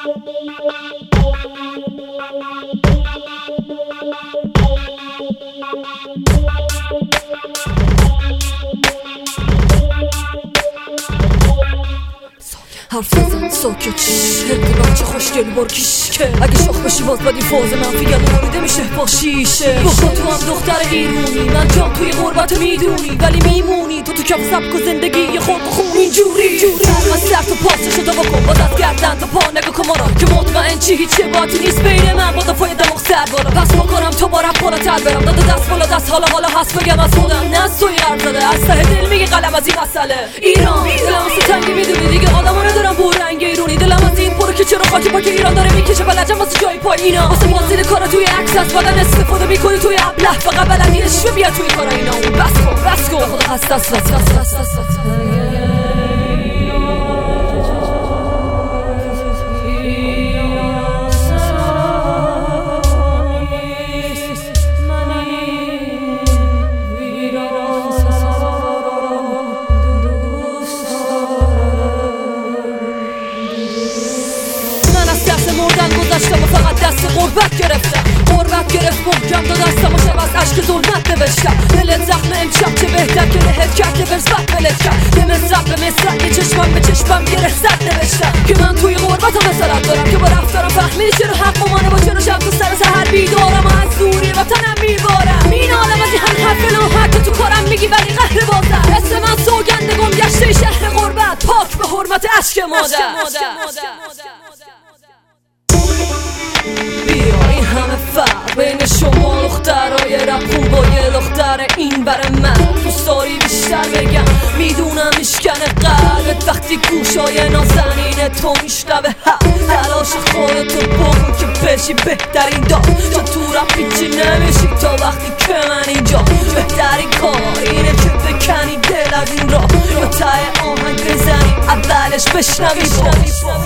حرف بزن ساکت هدی بچه خوشگل بارکیش که اگه شاخ بشی باز بدی فاز منفی گلو بریده میشه با شیشه بخوا تو هم دختر ایرونی من جام توی غربت میدونی ولی میمونی تو کف سبک و زندگی یه خود خون اینجوری از سر تو پاسشو تا بکن باز از گردن تا پا نگاه کن مارا که مطمئن چی هیچ باتی نیست بین من با دفای دماغ سر بالا پس بکنم تو با رپ بالا تر برم داده دست بالا دست حالا هست بگم از خودم نه از توی حرف زده از ته دل میگه قلم از این مسئله ایران دلم واسه تنگی میدونی دیگه آدمو ندارم بور رنگ ایرونی دلم از این پره که چرا خاک پاک ایران داره میکشه بلجم واسه جای پای اینا واسه بازیل کارا توی عکس از بدن استفاده میکنی توی ابله فقط بلدی اشوه بیا توی کارا اینا بس کن خدا خسته گذاشتم و فقط دست غربت گرفتم محکم دو دستم و شب از عشق ظلمت نوشتم دلت زخم امشب چه بهتر که لهت کرد که برزبت ولت کرد یه مصرف به مصرف یه چشمم به چشمم گره زد نوشتم که من توی غربت هم مثلت دارم که با رفتارم فهمیدی چرا حق و منه با چرا شب تو سر سهر بیدارم و از دوری وطنم میبارم مینالم از این هم حرف نوحک که تو کارم میگی ولی قهر بازم اسم من سوگند گم گشته شهر غربت پاک به حرمت عشق مادر بیا این همه فرق بین شما دخترای رپون با یه دختر این بر من دوستاری بیشتر بگم میدونم میشکنه قلبت وقتی گوشای نازنین تو میشنوه تلاش خودتو بکن که بشی بهترین دار چون تو رپ هیچی نمیشی تا وقتی که من اینجا بهترین کار اینه که بکنی دل از این راه یا ته آهنگ بزنی اولش بشنوی